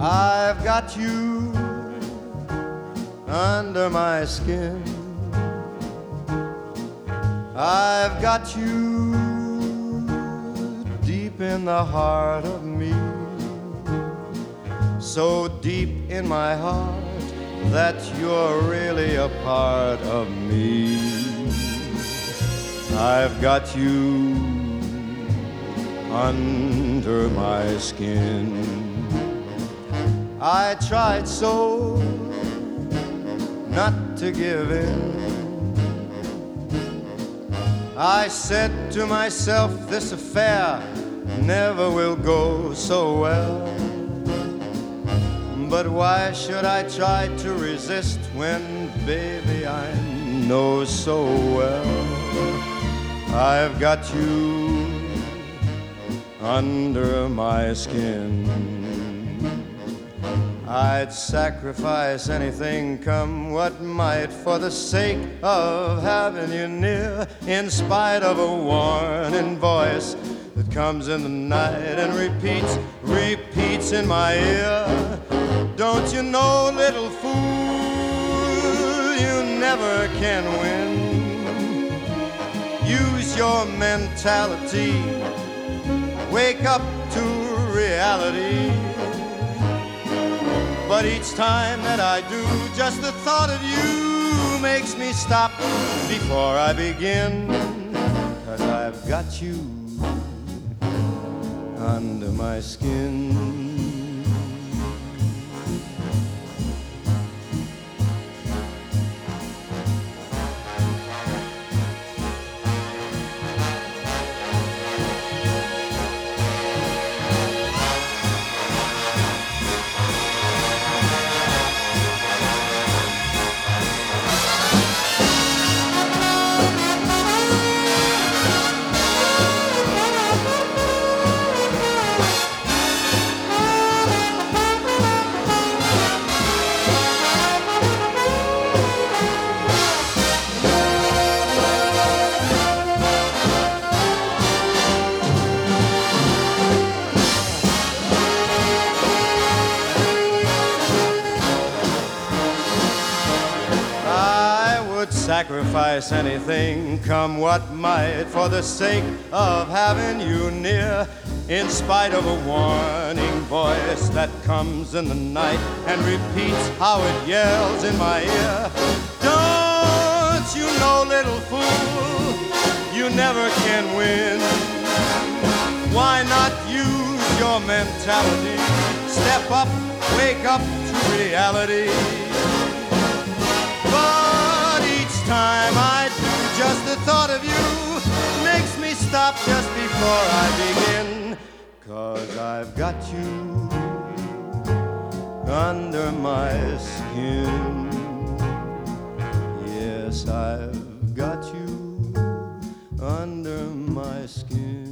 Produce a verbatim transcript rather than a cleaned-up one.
I've got you under my skin. I've got you deep in the heart of me, so deep in my heart that you're really a part of me. I've got you under my skin. I tried so not to give in. I said to myself, this affair never will go so well. But why should I try to resist when, baby, I know so well I've got you under my skin. I'd sacrifice anything, come what might, for the sake of having you near, in spite of a warning voice that comes in the night and repeats, repeats in my ear. Don't you know, little fool, you never can win. Use your mentality, wake up to reality. But each time that I do, just the thought of you makes me stop before I begin. 'Cause I've got you under my skin. Sacrifice anything, come what might, for the sake of having you near, in spite of a warning voice that comes in the night and repeats how it yells in my ear. Don't you know, little fool, you never can win. Why not use your mentality? Step up, wake up to reality. Time I do, just the thought of you makes me stop just before I begin. 'Cause I've got you under my skin. Yes, I've got you under my skin.